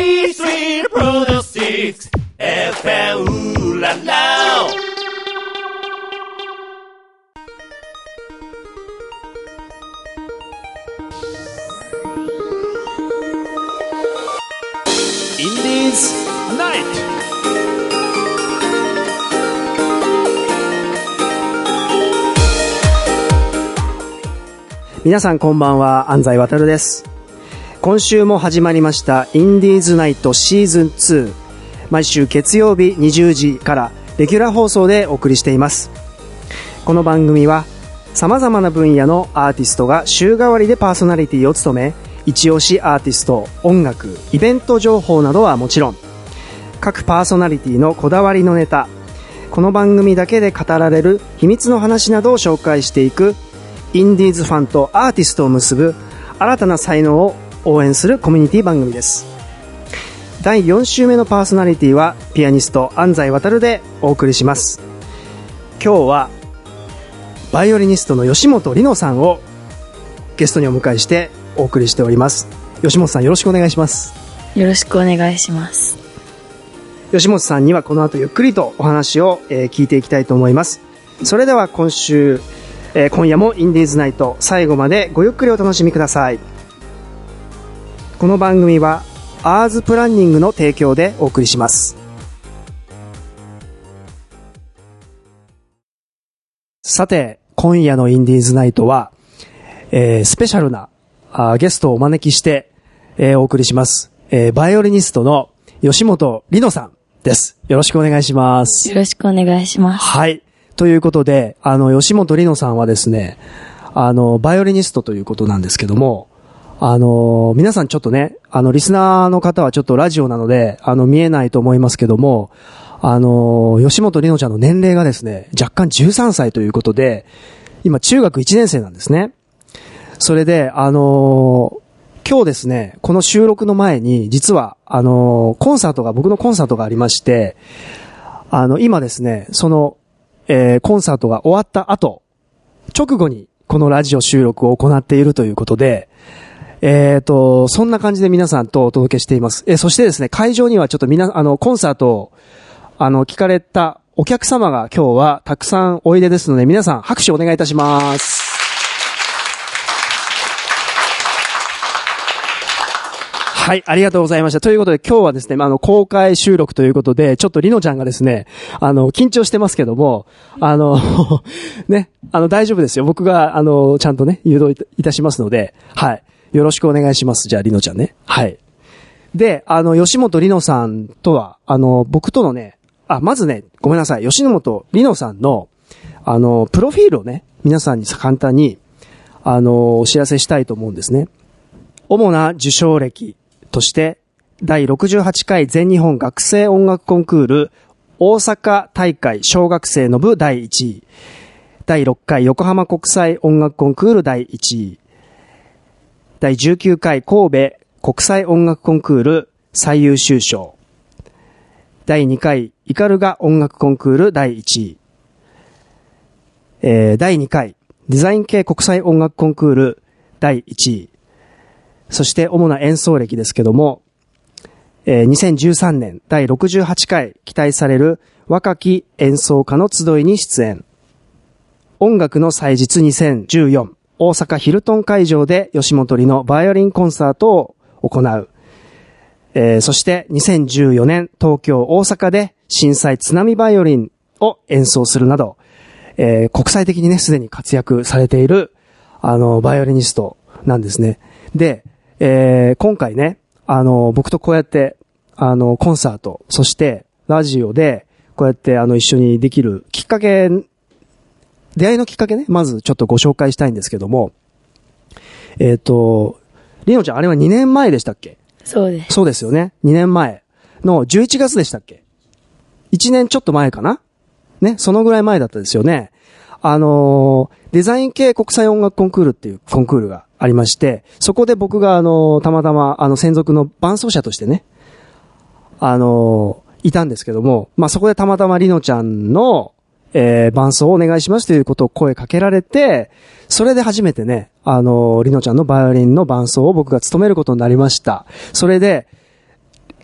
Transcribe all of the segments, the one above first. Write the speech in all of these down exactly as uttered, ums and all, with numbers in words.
A Street Products F M ララインディーズナイト。 皆さんこんばんは、安西渡です。今週も始まりましたインディーズナイトシーズンツー、毎週月曜日にじゅうじからレギュラー放送でお送りしています。この番組は様々な分野のアーティストが週替わりでパーソナリティを務め、一押しアーティスト、音楽、イベント情報などはもちろん、各パーソナリティのこだわりのネタ、この番組だけで語られる秘密の話などを紹介していくインディーズファンとアーティストを結ぶ新たな才能を応援するコミュニティ番組です。だいよん週目のパーソナリティはピアニスト安西渡でお送りします。今日はバイオリニストの吉本里乃さんをゲストにお迎えしてお送りしております。吉本さん、よろしくお願いします。 よろしくお願いします。 吉本さんにはこの後ゆっくりとお話を、えー、聞いていきたいと思います。それでは今週えー、今夜もインディーズナイト、最後までごゆっくりお楽しみください。この番組はアーズプランニングの提供でお送りします。さて、今夜のインディーズナイトは、えー、スペシャルなあゲストをお招きして、えー、お送りします、えー、バイオリニストの吉本里乃さんです。よろしくお願いします。 よろしくお願いします。 はい。ということで、あの、吉本里乃さんはですね、あの、バイオリニストということなんですけども、あの、皆さんちょっとね、あの、リスナーの方はちょっとラジオなので、あの、見えないと思いますけども、あの、吉本里乃ちゃんの年齢がですね、若干じゅうさんさいということで、今中学いちねん生なんですね。それで、あの、今日ですね、この収録の前に、実は、あの、コンサートが、僕のコンサートがありまして、あの、今ですね、その、えー、コンサートが終わった後、直後にこのラジオ収録を行っているということで、えーと、そんな感じで皆さんとお届けしています。えー、そしてですね、会場にはちょっとみな、あの、コンサートを、あの、聞かれたお客様が今日はたくさんおいでですので、皆さん拍手お願いいたします。はい、ありがとうございました。ということで今日はですね、あの、公開収録ということで、ちょっとりのちゃんがですね、あの、緊張してますけども、あの、ね、あの、大丈夫ですよ。僕が、あの、ちゃんとね、誘導いたしますので、はい。よろしくお願いします。じゃあ、りのちゃんね。はい。で、あの、吉本里乃さんとは、あの、僕とのね、あ、まずね、ごめんなさい。吉本里乃さんの、あの、プロフィールをね、皆さんに簡単に、あの、お知らせしたいと思うんですね。主な受賞歴としてだいろくじゅうはちかい全日本学生音楽コンクール大阪大会小学生の部だいいちい、だいろっかい横浜国際音楽コンクールだいいちい、だいじゅうきゅうかい神戸国際音楽コンクール最優秀賞、だいにかい斑鳩音楽コンクールだいいちい、えー、だいにかいデザイン系国際音楽コンクールだいいちい、そして主な演奏歴ですけども、えー、にせんじゅうさんねんだいろくじゅうはちかい期待される若き演奏家の集いに出演。音楽の祭日にせんじゅうよん大阪ヒルトン会場で吉本里のバイオリンコンサートを行う。えー、そしてにせんじゅうよねん東京大阪で震災津波バイオリンを演奏するなど、えー、国際的にねすでに活躍されているあのバイオリニストなんですね。で、えー、今回ね、あの、僕とこうやって、あの、コンサート、そして、ラジオで、こうやって、あの、一緒にできるきっかけ、出会いのきっかけね、まずちょっとご紹介したいんですけども、えっと、りのちゃん、あれはにねんまえでしたっけ？ そうです。 そうですよね。にねんまえのじゅういちがつでしたっけ？いちねんちょっと前かな？ね、そのぐらい前だったですよね。あの、デザイン系国際音楽コンクールっていうコンクールがありまして、そこで僕があの、たまたまあの、専属の伴奏者としてね、あの、いたんですけども、まあ、そこでたまたまりのちゃんの、えー、伴奏をお願いしますということを声かけられて、それで初めてね、あの、りのちゃんのバイオリンの伴奏を僕が務めることになりました。それで、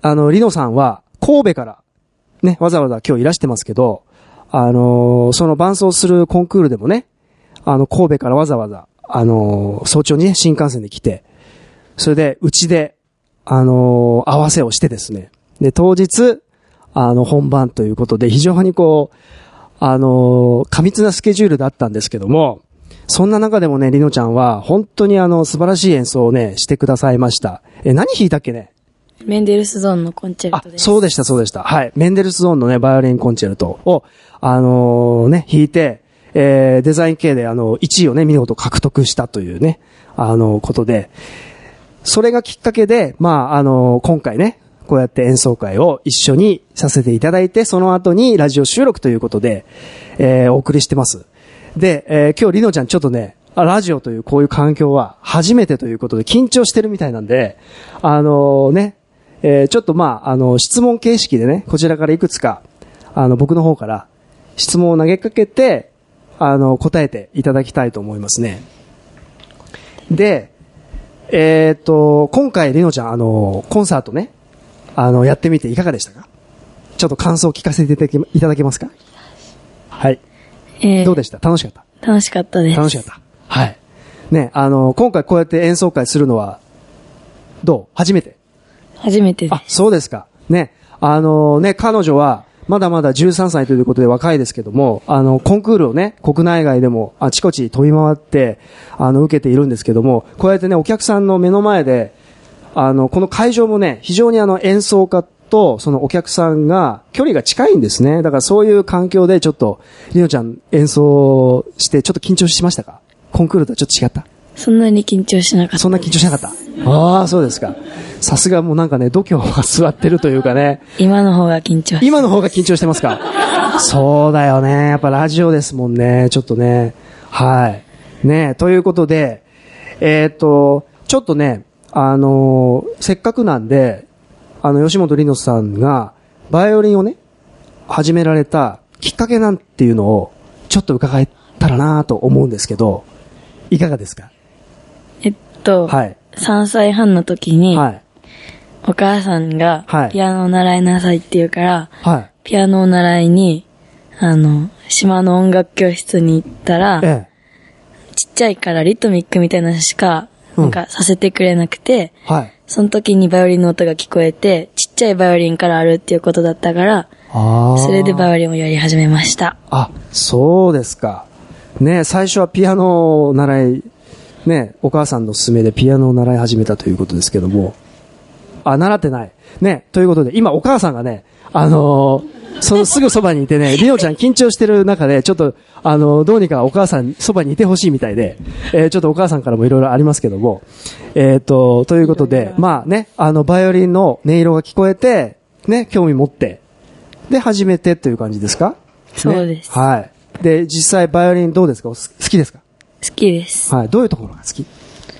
あの、リノさんは神戸からね、わざわざ今日いらしてますけど、あのー、その伴奏するコンクールでもね、あの、神戸からわざわざ、あのー、早朝にね、新幹線で来て、それで、うちで、あのー、合わせをしてですね、で、当日、あの、本番ということで、非常にこう、あのー、過密なスケジュールだったんですけども、そんな中でもね、リノちゃんは、本当にあの、素晴らしい演奏をね、してくださいました。え、何弾いたっけね？ メンデルスゾーンのコンチェルトです。 あ、そうでした、そうでした。はい。メンデルスゾーンのね、バイオリンコンチェルトを、あのー、ね、弾いて、えー、デザイン系であの、いちいをね、見事獲得したというね、あの、ことで、それがきっかけで、まあ、あのー、今回ね、こうやって演奏会を一緒にさせていただいて、その後にラジオ収録ということで、えー、お送りしてます。で、えー、今日リノちゃんちょっとね、ラジオというこういう環境は初めてということで緊張してるみたいなんで、あのー、ね、えー、ちょっとまあ、あの、質問形式でね、こちらからいくつか、あの、僕の方から質問を投げかけて、あの、答えていただきたいと思いますね。で、えっと、今回、リノちゃん、あの、コンサートね、あの、やってみていかがでしたか？ちょっと感想を聞かせていただけ、いただけますか？はい。 えー、 どうでした？楽しかった？ 楽しかったです。 楽しかった。はい。ね、あの、今回こうやって演奏会するのは、どう？初めて？ 初めてです。 あ、そうですか。ね。あのね、彼女は、まだまだじゅうさんさいということで若いですけども、あの、コンクールをね、国内外でもあちこち飛び回って、あの、受けているんですけども、こうやってね、お客さんの目の前で、あの、この会場もね、非常にあの、演奏家と、そのお客さんが、距離が近いんですね。だからそういう環境でちょっと、りのちゃん演奏して、ちょっと緊張しましたか？コンクールとはちょっと違った？ そんなに緊張しなかった。 そんな緊張しなかった。ああ、そうですか。さすがもうなんかね、度胸が座ってるというかね。 今の方が緊張してます。 今の方が緊張してますか？そうだよね。やっぱラジオですもんね。ちょっとね。はい。ね、ということで、えっと、ちょっとね、あのー、せっかくなんで、あの、吉本りのさんが、バイオリンをね、始められたきっかけなんていうのを、ちょっと伺えたらなと思うんですけど、いかがですか？ えっと、はい、さんさいはんの時に、はい、お母さんが、ピアノを習いなさいって言うから、はい、ピアノを習いに、あの、島の音楽教室に行ったら、ええ、ちっちゃいからリトミックみたいなのしか、なんかさせてくれなくて、うん、はい、その時にバイオリンの音が聞こえて、ちっちゃいバイオリンからあるっていうことだったから、あ、それでバイオリンをやり始めました。 あ、そうですか。ね、最初はピアノを習い、ね、お母さんの勧めでピアノを習い始めたということですけども、あ、習ってない。ね、ということで、今お母さんがね、あのー、そのすぐそばにいてね、りのちゃん緊張してる中で、ちょっと、あのー、どうにかお母さんそばにいてほしいみたいで、えー、ちょっとお母さんからもいろいろありますけども、えっと、ということで、まあね、あの、バイオリンの音色が聞こえて、ね、興味持って、で、始めてという感じですか？ そうです。 ね、はい。で、実際バイオリンどうですか？好きですか？ 好きです。 はい。どういうところが好き？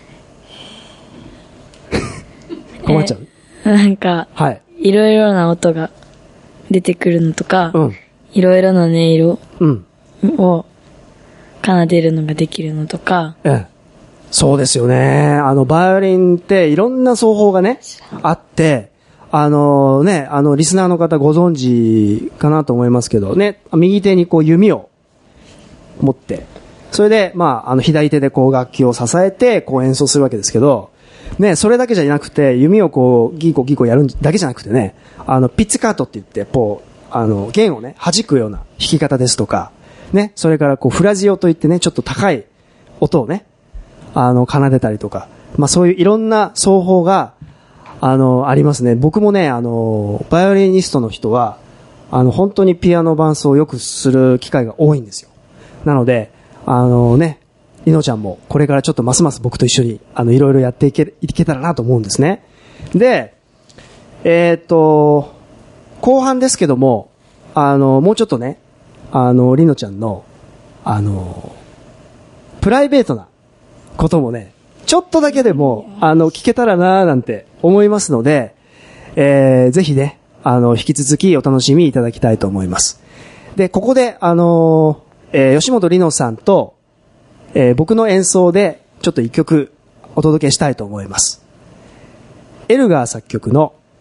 困っちゃう？ えー、なんか、はい。いろいろな音が出てくるのとか、うん。いろいろな音色を奏でるのができるのとか、 ええ。そうですよね。あの、バイオリンっていろんな奏法がね、あって、あのね、あの、リスナーの方ご存知かなと思いますけど、ね、右手にこう弓を持って、それで、まあ、あの、左手でこう楽器を支えて、こう演奏するわけですけど、ね、それだけじゃなくて、弓をこう、ギーコギーコやるだけじゃなくてね、あの、ピッツカートって言って、こう、あの、弦をね、弾くような弾き方ですとか、ね、それからこう、フラジオといってね、ちょっと高い音をね、あの、奏でたりとか、まあそういういろんな奏法が、あの、ありますね。僕もね、あの、バイオリニストの人は、あの、本当にピアノ伴奏をよくする機会が多いんですよ。なので、あのね、りのちゃんもこれからちょっとますます僕と一緒に、あの、いろいろやっていけ、いけたらなと思うんですね。で、えーっと、後半ですけども、あの、もうちょっとね、あの、りのちゃんの、あの、プライベートなこともね、ちょっとだけでも、あの、聞けたらなーなんて思いますので、えー、ぜひね、あの、引き続きお楽しみいただきたいと思います。で、ここで、あのー、えー、吉本りのさんと、えー、僕の演奏で、ちょっと一曲お届けしたいと思います。エルガー作曲の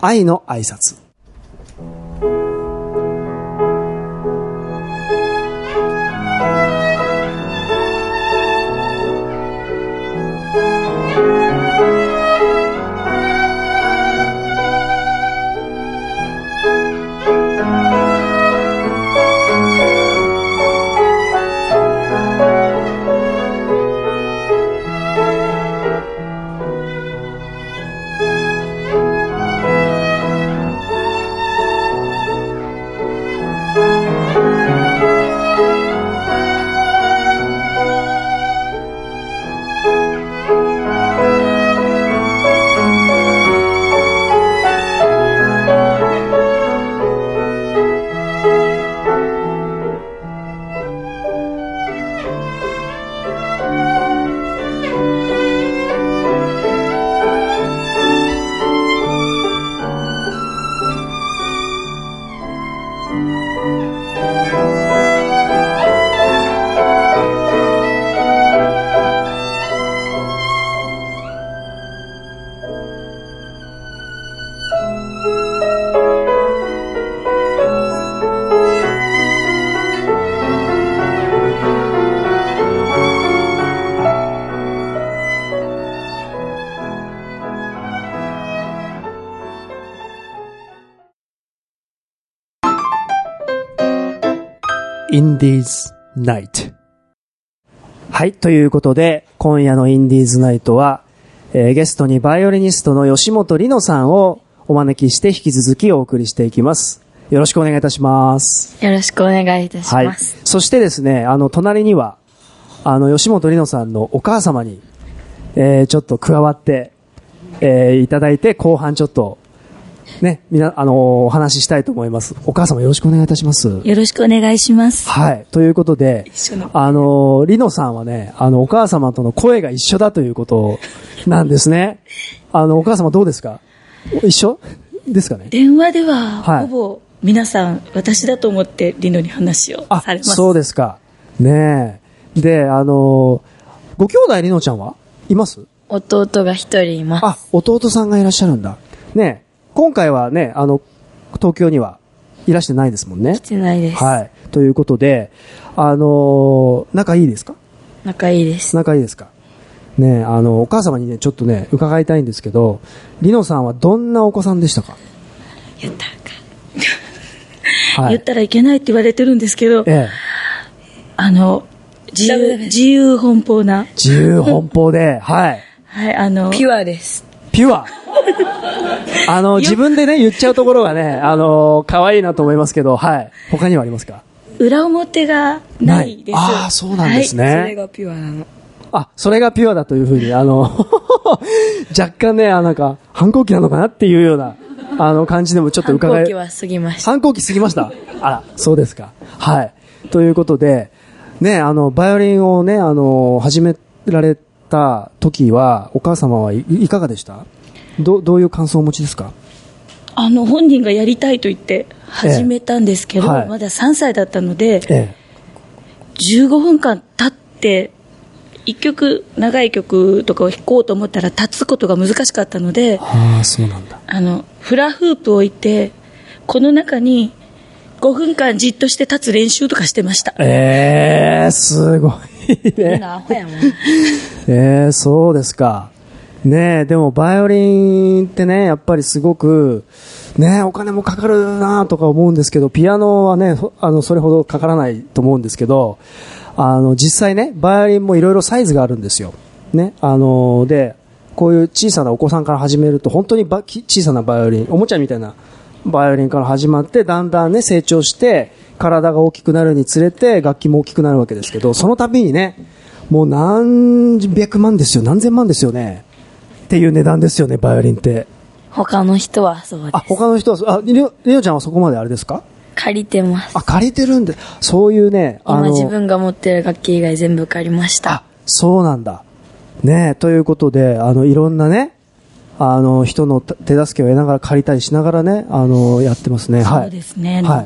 愛の挨拶。Indies Night。はい、ということで、今夜のインディーズナイトは、えー、ゲストにバイオリニストの吉本里乃さんをお招きして引き続きお送りしていきます。よろしくお願いいたします。 よろしくお願いいたします。はい。 そしてですね、あの、隣には、あの、吉本里乃さんのお母様に、えー、ちょっと加わって、えー、いただいて、後半ちょっと、ね、みな、あのー、お話ししたいと思います。お母様よろしくお願いいたします。 よろしくお願いします。 はい。ということで、あのー、リノさんはね、あの、お母様との声が一緒だということなんですね。あの、お母様どうですか？一緒ですかね？ 電話では、はい、ほぼ皆さん、私だと思ってリノに話をされます。 あ、そうですか。ねえ。で、あのー、ご兄弟リノちゃんはいます？ 弟が一人います。 あ、弟さんがいらっしゃるんだ。ねえ。今回はね、あの、東京にはいらしてないですもんね。 来てないです。 はい。ということで、あのー、仲いいですか？ 仲いいです。 仲いいですか？ね、あの、お母様にね、ちょっとね、伺いたいんですけど、リノさんはどんなお子さんでしたか？ 言ったらか。はい、言ったらいけないって言われてるんですけど、ええ、あの、自由、自由奔放な。 自由奔放で、はい。 はい、あの、 ピュアです。 ピュア。あの、自分でね、言っちゃうところがね、あの、可愛いなと思いますけど、はい。他にはありますか？ 裏表がないです。 ああ、そうなんですね、はい。 それがピュアなの。 あ、それがピュアだというふうに、あの、若干ね、あ、なんか、反抗期なのかなっていうような、あの、感じでもちょっと伺え。 反抗期は過ぎました。 反抗期過ぎました。あら、そうですか。はい。ということで、ね、あの、バイオリンをね、あの、始められた時は、お母様はい、いかがでした？ど, どういう感想をお持ちですか？ あの本人がやりたいと言って始めたんですけど、ええはい、まださんさいだったので、ええ、じゅうごふんかん経っていっきょく長い曲とかを弾こうと思ったら立つことが難しかったので、 ああ、そうなんだ。 あのフラフープを置いてこの中にごふんかんじっとして立つ練習とかしてました。 えー、すごいね。 アホやもん。 えー、そうですか。ねえ、でもバイオリンってね、やっぱりすごく、ね、お金もかかるなとか思うんですけど、ピアノはね、あの、それほどかからないと思うんですけど、あの、実際ね、バイオリンもいろいろサイズがあるんですよ。ね、あの、で、こういう小さなお子さんから始めると、本当にば小さなバイオリン、おもちゃみたいなバイオリンから始まって、だんだんね、成長して、体が大きくなるにつれて、楽器も大きくなるわけですけど、その度にね、もう何百万ですよ、何千万ですよね。っていう値段ですよね、バイオリンって。 他の人はそうです。 あ、他の人は、あ、りお、りおちゃんはそこまであれですか？ 借りてます。 あ、借りてるんで、そういうね、 あの、今自分が持ってる楽器以外全部借りました。 あ、そうなんだ。ねえ、ということで、あの、いろんなね、あの、人の手助けを得ながら借りたりしながらね、あの、やってますね。 そうですね。 はい。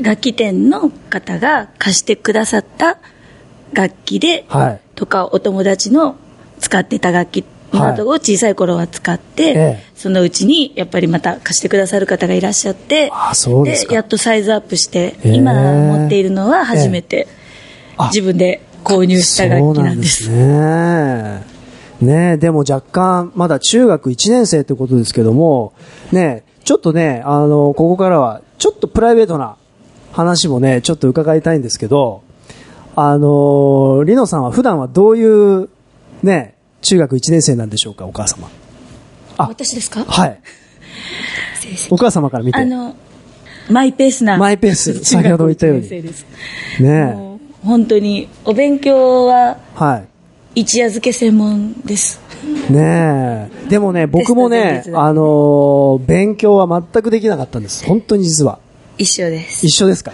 楽器店の方が貸してくださった楽器で、はい。とか、お友達の使ってた楽器などを小さい頃は使って、はい、そのうちにやっぱりまた貸してくださる方がいらっしゃって、 あ、そうですか。 でやっとサイズアップして、今持っているのは初めて自分で購入した楽器なんです。 そうなんですね。ねえ、でも若干まだ中学いちねん生ってことですけども、ねえ、ちょっとね、あの、ここからはちょっとプライベートな話もね、ちょっと伺いたいんですけど、あの、リノさんは普段はどういうね、中学いちねん生なんでしょうか、お母様。 あ、私ですか？ はい。お母様から見て。 あの、マイペースな。 マイペース。先ほど言ったように。ねえ。本当に、お勉強は、 はい。 一夜漬け専門です。 ねえ。でもね、僕もね、あのー、勉強は全くできなかったんです。本当に実は。 一緒です。 一緒ですか。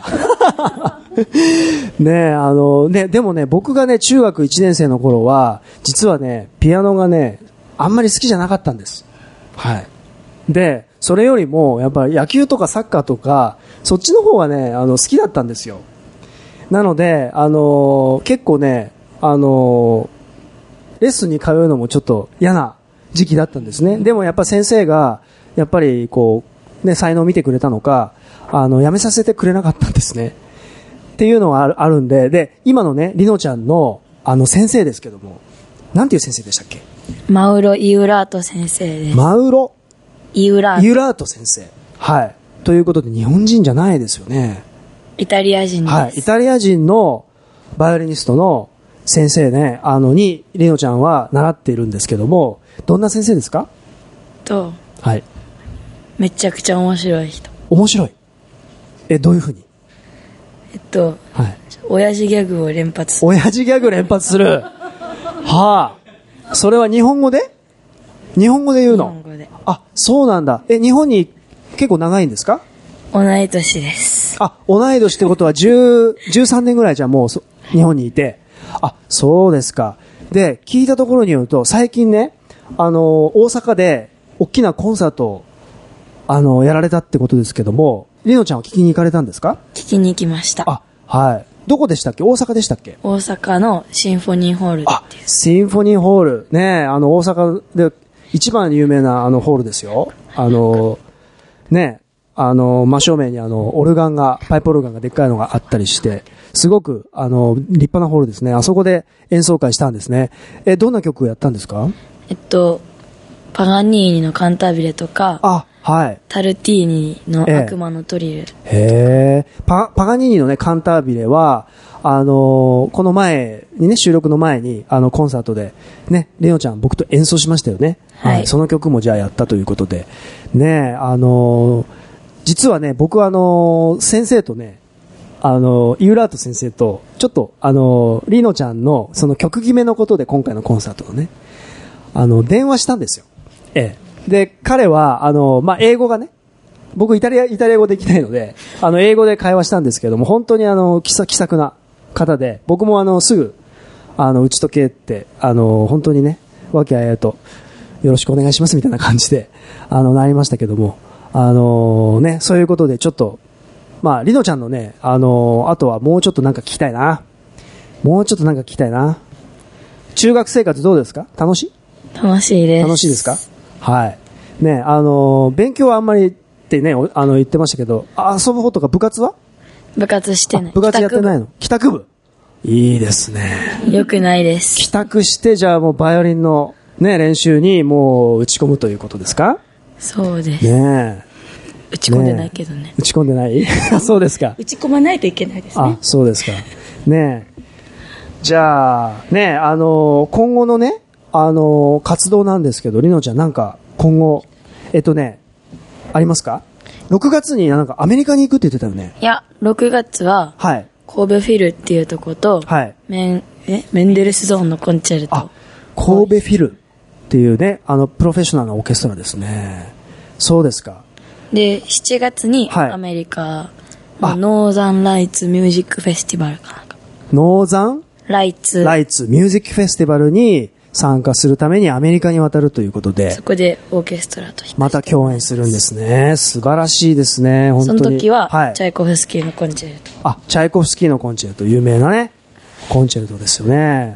ねえ、あの、ね、でもね、僕がね、中学いちねん生の頃は、実はね、ピアノがね、あんまり好きじゃなかったんです。はい。で、それよりも、やっぱり野球とかサッカーとか、そっちの方がね、あの、好きだったんですよ。なので、あのー、結構ね、あのー、レッスンに通うのもちょっと嫌な時期だったんですね。でもやっぱ先生が、やっぱりこう、ね、才能を見てくれたのか、あの、やめさせてくれなかったんですね。っていうのはある、あるんで、で、今のね、リノちゃんの、あの、先生ですけども、なんていう先生でしたっけ？ マウロ・イウラート先生です。 マウロ・イウラート。 イウラート先生。はい。ということで、日本人じゃないですよね。 イタリア人です。 はい。イタリア人のバイオリニストの先生ね、あの、に、リノちゃんは習っているんですけども、どんな先生ですか？ と、 はい。 めちゃくちゃ面白い人。 面白い。え、どういうふうに？ えっと、はい。親父ギャグを連発する。 親父ギャグ連発する。はあ。それは日本語で？日本語で言うの？ 日本語で。 あ、そうなんだ。え、日本に結構長いんですか？ 同い年です。 あ、同い年ってことはじゅう、じゅうさんねんぐらいじゃもうそ日本にいて。あ、そうですか。で、聞いたところによると、最近ね、あの、大阪で大きなコンサートを、あの、やられたってことですけども、リノちゃんは聞きに行かれたんですか？ 聞きに行きました。 あ、はい。どこでしたっけ？大阪でしたっけ？ 大阪のシンフォニーホールっていう。 あ、シンフォニーホール。ね、あの、大阪で一番有名なあのホールですよ。あの、ね、あの、真正面にあの、オルガンが、パイプオルガンがでっかいのがあったりして、すごく、あの、立派なホールですね。あそこで演奏会したんですね。え、どんな曲をやったんですか？ えっと、パガニーニのカンタービレとか、 あ、はい。 タルティーニの悪魔のトリル。 へえ。パ、パガニーニのね、カンタービレは、あの、この前にね、収録の前に、あの、コンサートで、ね、レオちゃん僕と演奏しましたよね。 はい。 はい、その曲もじゃあやったということで。ね、あの、実はね、僕はあの、先生とね、あの、イウラート先生と、ちょっと、あの、リノちゃんの、その曲決めのことで今回のコンサートのね、あの、電話したんですよ。ええ。で、彼は、あの、まあ、英語がね、僕イタリア、イタリア語できないので、あの、英語で会話したんですけども、本当にあの、気さ、気さくな方で、僕もあの、すぐ、あの、打ち解けって、あの、本当にね、和気あいあいと、よろしくお願いしますみたいな感じで、あの、なりましたけども、あのね、そういうことでちょっと、まあ、リノちゃんのね、あのー、あとはもうちょっとなんか聞きたいな。もうちょっとなんか聞きたいな。中学生活どうですか？楽しい？ 楽しいです。 楽しいですか？はい。ね、あのー、勉強はあんまりってね、あの、言ってましたけど、遊ぶ方とか部活は？ 部活してない。 部活やってないの？帰宅部。いいですね。 よくないです。 帰宅して、じゃあもうバイオリンのね、練習にもう打ち込むということですか？ そうです。 ねえ。 打ち込んでないけどね。ね打ち込んでないそうですか。 打ち込まないといけないですね。 あ、そうですか。ねえ。じゃあ、ねえ、あのー、今後のね、あのー、活動なんですけど、リノちゃんなんか今後、えっとね、ありますか？ろくがつになんかアメリカに行くって言ってたよね。 いや、ろくがつは、はい。神戸フィルっていうとこと、はい。メン、え、メンデルスゾーンのコンチェルト。あ、 神戸フィルっていうね、あの、プロフェッショナルなオーケストラですね。そうですか。 で、しちがつにアメリカのノーザンライツミュージックフェスティバルかなんか。 ノーザンライツ。 ライツミュージックフェスティバルに参加するためにアメリカに渡るということで。 そこでオーケストラとまた共演するんですね。素晴らしいですね。本当に。 その時は、はい、チャイコフスキーのコンチェルト。 あ、チャイコフスキーのコンチェルト。有名なね、コンチェルトですよね。ね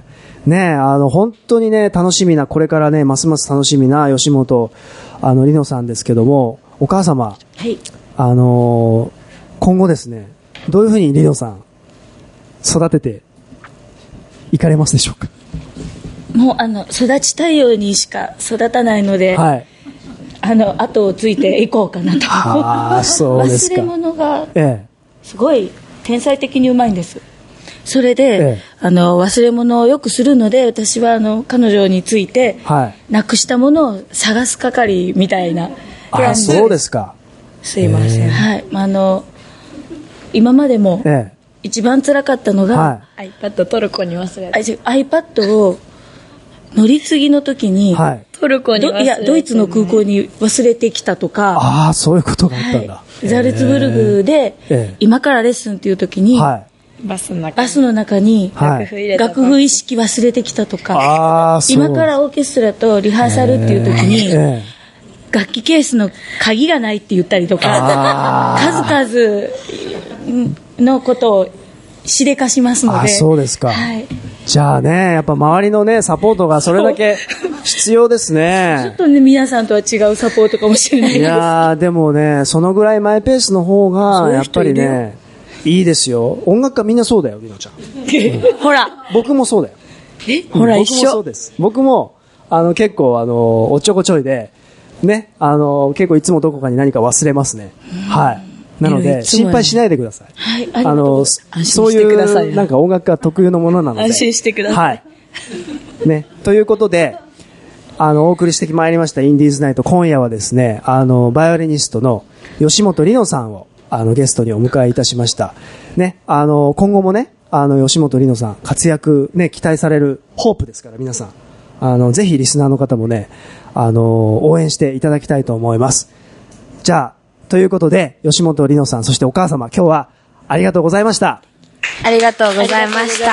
ね、あの、本当にね、楽しみな、これからね、ますます楽しみな吉本、あの、りのさんですけども、お母様、 はい。 あのー、今後ですね、どういうふうにりのさん、育てていかれますでしょうか？ もう、あの、育ちたいようにしか育たないので、はい。あの、後をついていこうかなと。 ああ、そうですか。 忘れ物が、すごい天才的にうまいんです。それで、ええ、あの、忘れ物をよくするので、私は、あの、彼女について、はい、なくしたものを探す係みたいな。 あ、そうですか。 すいません。はい。あの、今までも、ええ、一番辛かったのが、 はい、iPad トルコに忘れた。 iPad を乗り継ぎの時に、はい、 トルコに忘れて、ね、 いや、ドイツの空港に忘れてきたとか、 ああ、そういうことがあったんだ。はい、 ザルツブルグで、ええ、今からレッスンっていう時に、はい、 バスの中に、 バスの中に楽譜入れた、楽譜意識忘れてきたとか、あ、今からオーケストラとリハーサルっていう時に、えーえー、楽器ケースの鍵がないって言ったりとか、数々のことをしでかしますので。 あ、そうですか。はい、じゃあね、やっぱ周りのね、サポートがそれだけ必要ですね。 ちょっとね、皆さんとは違うサポートかもしれないです。 いやー、でもね、そのぐらいマイペースの方が、やっぱりね、いいですよ。音楽家みんなそうだよ、りのちゃん。 うん、ほら。 僕もそうだよ。 え、ほら、一緒。 僕もそうです。僕も、あの、結構、あの、おっちょこちょいで、ね、あの、結構いつもどこかに何か忘れますね。はい。なので、心配しないでください。 はい、 あの、そういう、なんか音楽家特有のものなので。 安心してください。はい。 ね、ということで、あの、お送りしてまいりましたインディーズナイト。今夜はですね、あの、バイオリニストの吉本りのさんを、あの、ゲストにお迎えいたしました。ね、あの、今後もね、あの、吉本りのさん、活躍、ね、期待されるホープですから、皆さん。あの、ぜひリスナーの方もね、あの、応援していただきたいと思います。じゃあ、ということで、吉本りのさん、そしてお母様、今日はありがとうございました。 ありがとうございました。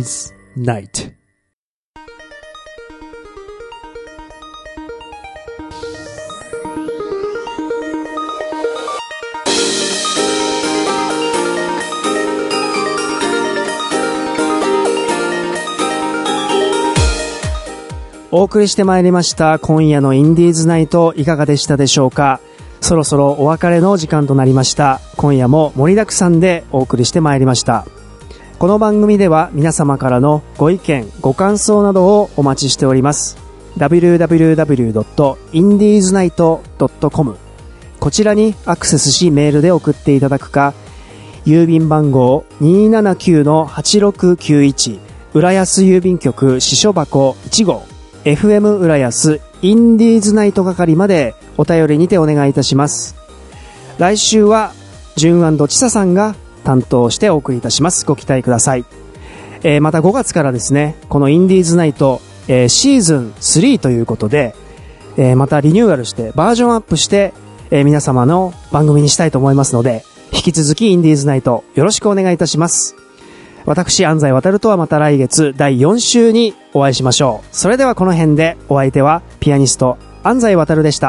Indies Night。お送りしてまいりました今夜のインディーズナイト、いかがでしたでしょうか。そろそろお別れの時間となりました。今夜も盛りだくさんでお送りしてまいりました。この番組では皆様からのご意見ご感想などをお待ちしております。 ダブリューダブリューダブリュードットインディーズナイトドットコム こちらにアクセスしメールで送っていただくか、郵便番号 にーななきゅうのはちろくきゅういち 浦安郵便局支所箱いち号エフエム 浦安インディーズナイト係までお便りにてお願いいたします。来週はジュン&チサさんが担当してお送りいたします。ご期待ください。えー、またごがつからですね、このインディーズナイト、えー、シーズンスリーということで、えー、またリニューアルしてバージョンアップして、えー、皆様の番組にしたいと思いますので、引き続きインディーズナイトよろしくお願いいたします。私安西渡とはまた来月だいよん週にお会いしましょう。それではこの辺で、お相手はピアニスト安西渡でした。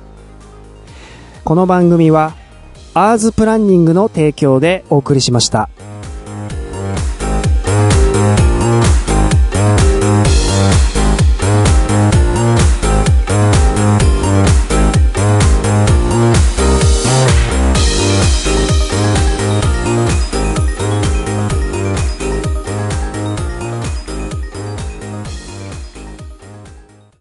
この番組はアーズプランニングの提供でお送りしました。